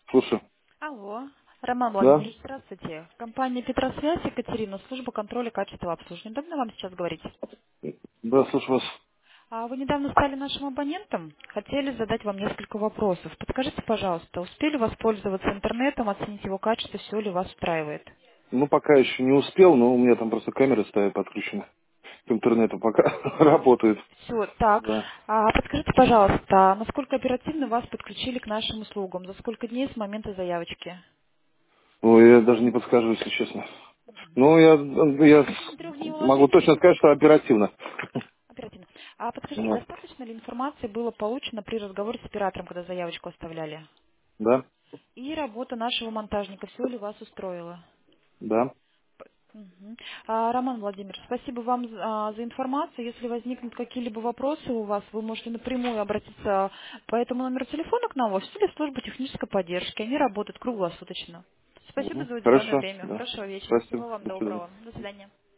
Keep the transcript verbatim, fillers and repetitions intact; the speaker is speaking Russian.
Слушай, Алло, Роман да? Владимирович, здравствуйте. Компания Петросвязь, Екатерина, служба контроля качества обслуживания. Удобно вам сейчас говорить? Да, слушаю вас. А вы недавно стали нашим абонентом? Хотели задать вам несколько вопросов. Подскажите, пожалуйста, успели воспользоваться интернетом, оценить его качество, все ли вас устраивает? Ну, пока еще не успел, но у меня там просто камеры стоят подключены к интернету, пока работают. Все, так. Да. А подскажите, пожалуйста, насколько оперативно вас подключили к нашим услугам? За сколько дней с момента заявочки? Ой, я даже не подскажу, если честно. Ну, я, я Ну, трех дней могу уложились? точно сказать, что оперативно. Оперативно. А подскажите, Вот. достаточно ли информации было получено при разговоре с оператором, когда заявочку оставляли? Да? И работа нашего монтажника, все ли вас устроило? Да. Мгм. А, Роман Владимирович, спасибо вам за, а, за информацию. Если возникнут какие-либо вопросы у вас, вы можете напрямую обратиться по этому номеру телефона к нам в офис или в службу технической поддержки. Они работают круглосуточно. Спасибо Мгм. за уделенное Хорошо, время. да. Хорошего вечера. Спасибо. Всего вам До свидания. доброго. До свидания.